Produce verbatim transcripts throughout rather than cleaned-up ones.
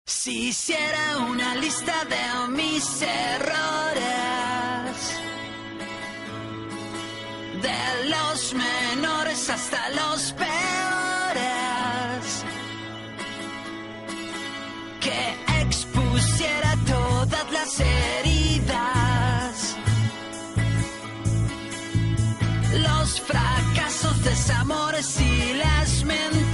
Si hiciera una lista de mis errores, de los menores hasta los peores, que expusiera todas las heridas, los fracasos, desamores y las mentiras.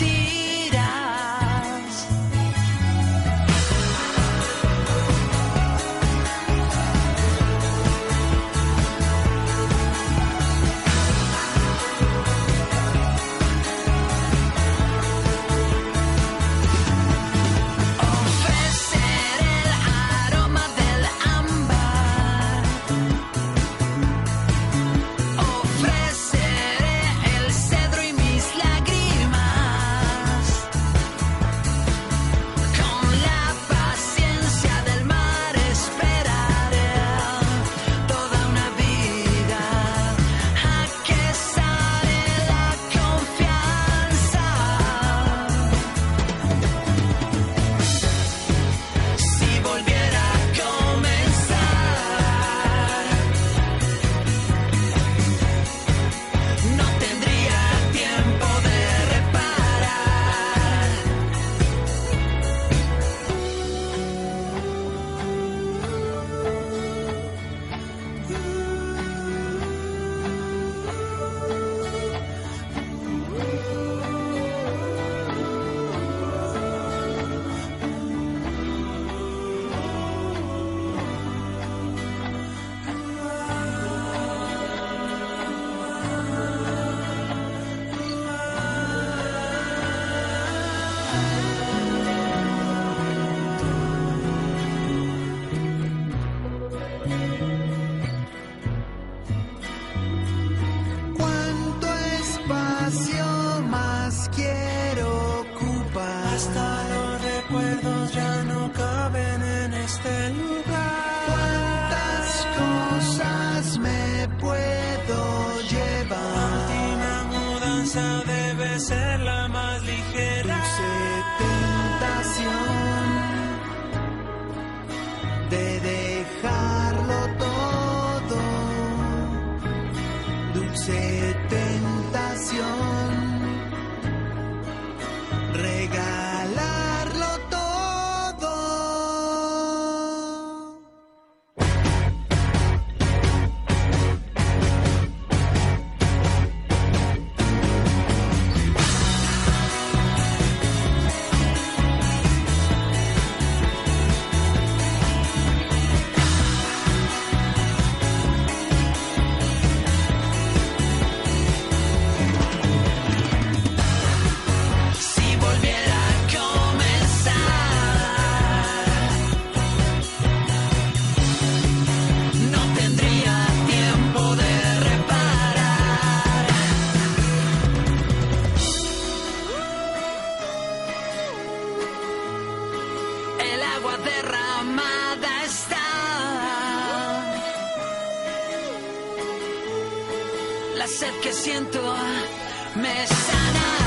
Debe ser la más ligera. Dulce tentación de dejarlo todo. Dulce tentación, regalarlo todo. Derramada está, la sed que siento me sana.